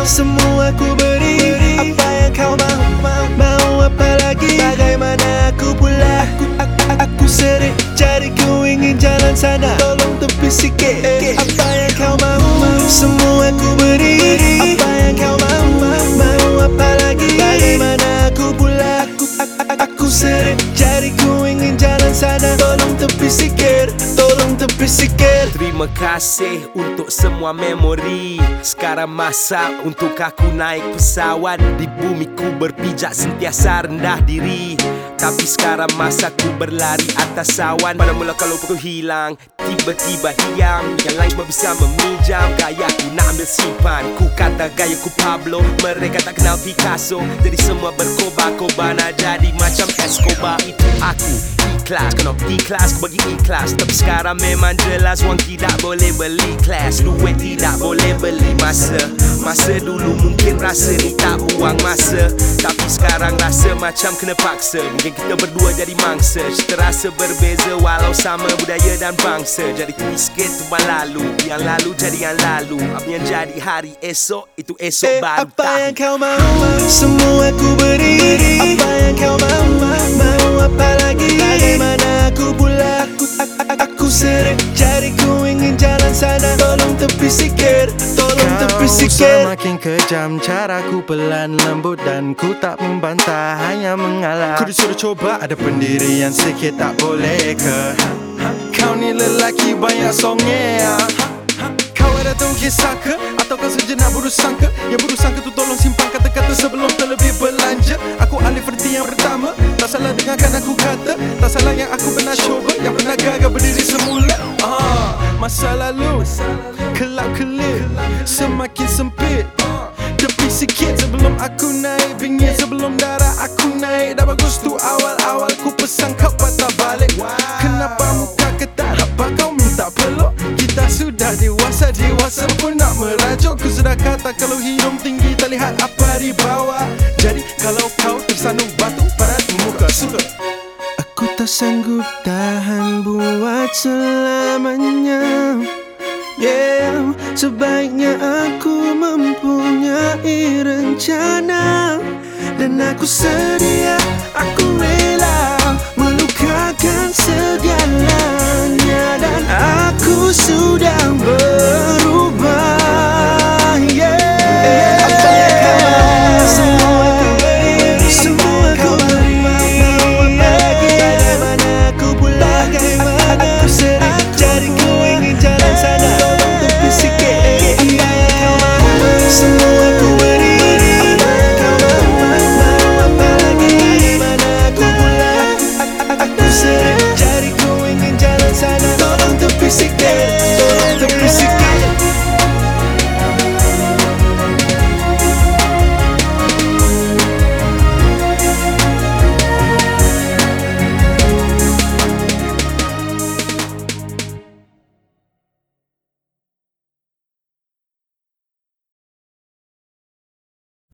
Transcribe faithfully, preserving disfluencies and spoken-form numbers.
semua ku beri. Apa yang kau mahu, mau, mau apa lagi? Bagaimana aku pula? Aku, aku, aku sering cari, ku ingin jalan sana. Tolong tepi sikit. Apa yang kau mahu, semua ku beri. Apa yang kau mahu, mau, mau apa lagi? Bagaimana aku pula? Aku, aku, aku sering cari, ku ingin jalan sana. Tolong tepi sikit, tolong tepi sikit. Terima kasih untuk semua memori. Sekarang masa untuk aku naik pesawat. Di bumi ku berpijak sentiasa rendah diri, tapi sekarang masa ku berlari atas awan. Pada mula kalau aku hilang, tiba-tiba diam. Yang lain cuma bisa meminjam gaya ku nak ambil simpan. Ku kata gaya ku Pablo, mereka tak kenal Picasso. Jadi semua berkobar-kobar nak jadi macam Escobar. Itu aku ikhlas, kena ikhlas, ku bagi ikhlas. Tapi sekarang memang jelas wang tidak boleh beli kelas. Duit tidak boleh beli masa. Masa dulu mungkin rasa ni tak buang masa, tapi sekarang rasa macam kena paksa. Mungkin kita berdua jadi mangsa, terasa berbeza walau sama budaya dan bangsa. Jadi tulis sikit tuan lalu, yang lalu jadi yang lalu. Apa yang jadi hari esok, itu esok eh, baru apa tahu. yang kau mahu, semua ku beri. Apa yang kau mahu, mau apa lagi? Bagaimana aku pula? Aku, aku, aku sering cari, ku ingin jalan sana. Tolong tepi sikit, tolong tepi sikit. Semakin kejam, caraku pelan lembut dan ku tak membantah, hanya mengalah. Ku disuruh coba, ada pendirian sikit, tak boleh ke? Kau ni lelaki banyak songea. Kau ada tahu kisah ke? Atau kau sejenak buruk sangka? Yang buruk sangka tu tolong simpan kata-kata sebelum terlebih belanja. Aku ahli verti yang pertama, tak salah dengarkan aku kata. Tak salah yang aku pernah cuba, yang pernah gagal berdiri semula. Ah, masa lalu kelap kelip, semakin sempit. Tepi sikit sebelum aku naik bingit. Sebelum darah aku naik, dah bagus tu awal-awal. Ku pesan kau patah balik. Kenapa muka ketat, apa kau minta peluk? Kita sudah dewasa, dewasa pun nak merajuk. Ku sudah kata kalau hidung tinggi tak lihat apa di bawah. Jadi kalau kau tersandung batu pada muka suka. Aku tak sanggup tahan buat selamanya. Yeah, sebaiknya aku mempunyai rencana, dan aku sedia